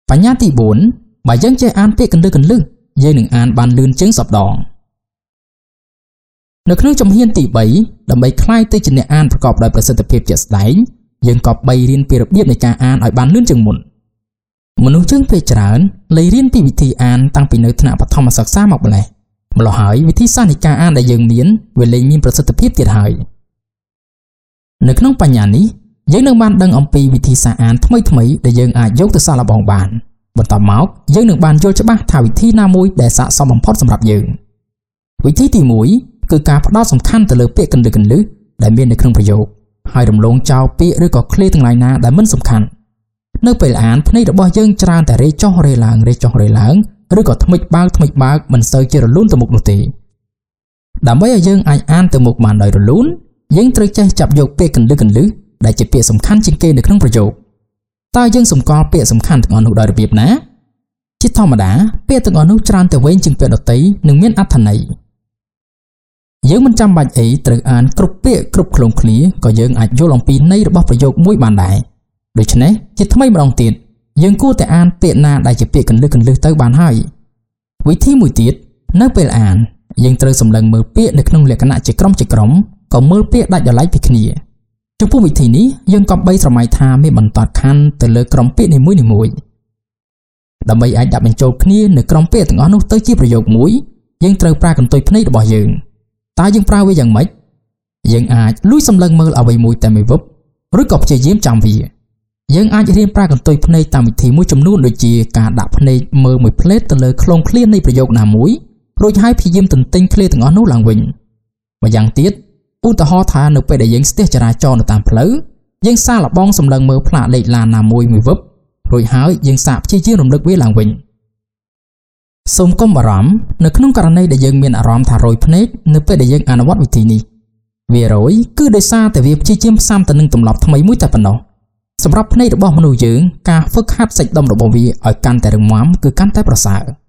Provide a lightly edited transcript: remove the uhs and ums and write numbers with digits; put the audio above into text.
បញ្ញាទី4បើយើងចេះអានពាក្យកន្លឹះយើងនឹងអានបានលឿនជាង10ដងនៅក្នុងជំហានទី3ដើម្បីក្លាយទៅជាអ្នកអានប្រកបដោយប្រសិទ្ធភាពជាក់ស្ដែងយើងក៏បីរៀនពីរបៀបនៃការអានឲ្យបានលឿនជាងមុនមនុស្សយើងភាគច្រើនលែងរៀនពីវិធីអានតាំងពីនៅថ្នាក់បឋមសិក្សាមកម្ល៉េះហើយវិធីសាស្ត្រនៃការអានដែលយើងមានវាលែងមានប្រសិទ្ធភាពទៀតហើយនៅក្នុងបញ្ញានេះយើងនឹងបានដឹងអំពីវិធីសាស្ត្រអានថ្មីដែលយើងអាចយកទៅសាកល្បងបានបន្តមកយើងនឹងបានយល់ច្បាស់ថាវិធីណាមួយដែលស័ក្តិសមបំផុតសម្រាប់យើងវិធីទី1គឺការផ្ដោតសំខាន់ទៅលើពាក្យកន្លឹះដែលមាននៅក្នុងប្រយោគហើយរំលងចោលពាក្យឬក៏ឃ្លាទាំងឡាយណាដែលមិនសំខាន់នៅពេលអានភ្នែករបស់យើងច្រើនតែរេចុះរេឡើងឬក៏ថ្មិចបើកមិនសូវជារលូនទៅមុខនោះទេដើម្បីឲ្យយើងអាចអានទៅមុខបានដោយរលូនយើងត្រូវចេះចាប់យកពាក្យកន្លឹះដែលជាពាក្យសំខាន់ជាងគេនៅក្នុងប្រយោគតើយើងសម្គាល់ពាក្យសំខាន់ទាំងអស់នោះដោយរបៀបណាជាធម្មតាពាក្យទាំងអស់នោះច្រើនតែវែងជាងពាក្យដទៃនិងមានអត្ថន័យយើងមិនចាំបាច់អីត្រូវអានគ្រប់ពាក្យគ្រប់ឃ្លាឃ្លាក៏យើងអាចយល់អំពីន័យរបស់ប្រយោគមួយបានដែរដូច្នេះជាថ្មីម្ដងទៀតយើងគួរតែអានពាក្យណាដែលជាពាក្យកន្លឹះទៅបានហើយវិធីមួយទៀតនៅពេលអានយើងត្រូវសម្លឹងមើលពាក្យនៅក្នុងលក្ខណៈជាក្រុមក៏មើលពាក្យដាច់ដោយឡែកពីគ្នាចំពោះវិធីនេះយើងក៏បីស្រមៃថាមានបន្តខណ្ឌទៅលើក្រុមពាក្យនីមួយដើម្បីអាចដាក់បញ្ចូលគ្នានៅក្រុមពាក្យទាំងអស់នោះទៅជាប្រយោគមួយយើងត្រូវប្រើកន្ទុយភ្នែករបស់យើងតើយើងប្រើវាយ៉ាងម៉េចយើងអាចលួចសម្លឹងមើលអ្វីមួយតែមួយវឹបឬក៏ព្យាយាមចាំវាយើងអាចរៀនប្រើកន្ទុយភ្នែកតាមវិធីមួយចំនួនដូចជាការដាក់ភ្នែកមើលមួយផ្លេតទៅលើឃ្លាឃ្លានៃប្រយោគណាមួយរួចហើយព្យាយាមទន្ទិញឃ្លាទាំងអស់នោះឡើងវិញម្យ៉ាងទៀតឧទាហរណ៍ថានៅពេលដែលយើងស្ទះចរាចរណ៍នៅតាមផ្លូវយើងសាកល្បងសម្លឹងមើលផ្លាកលេខឡានណាមួយវឹបរួចហើយយើងសាកព្យាយាមរំលឹកវាឡើងវិញសូមកុំបារម្ភនៅក្នុងករណីដែលយើងមានអារម្មណ៍ថារយភ្នែកនៅពេលដែលយើងអនុវត្តវិធីនេះវារយគឺដោយសារតែវាព្យាយាមផ្សំទៅនឹងទម្លាប់ថ្មីមួយតែប៉ុណ្ណោះសម្រាប់ភ្នែករបស់មនុស្សយើងការហ្វឹកហាត់សាច់ដុំរបស់វាឲ្យកាន់តែរឹងមាំគឺកាន់តែប្រសើរ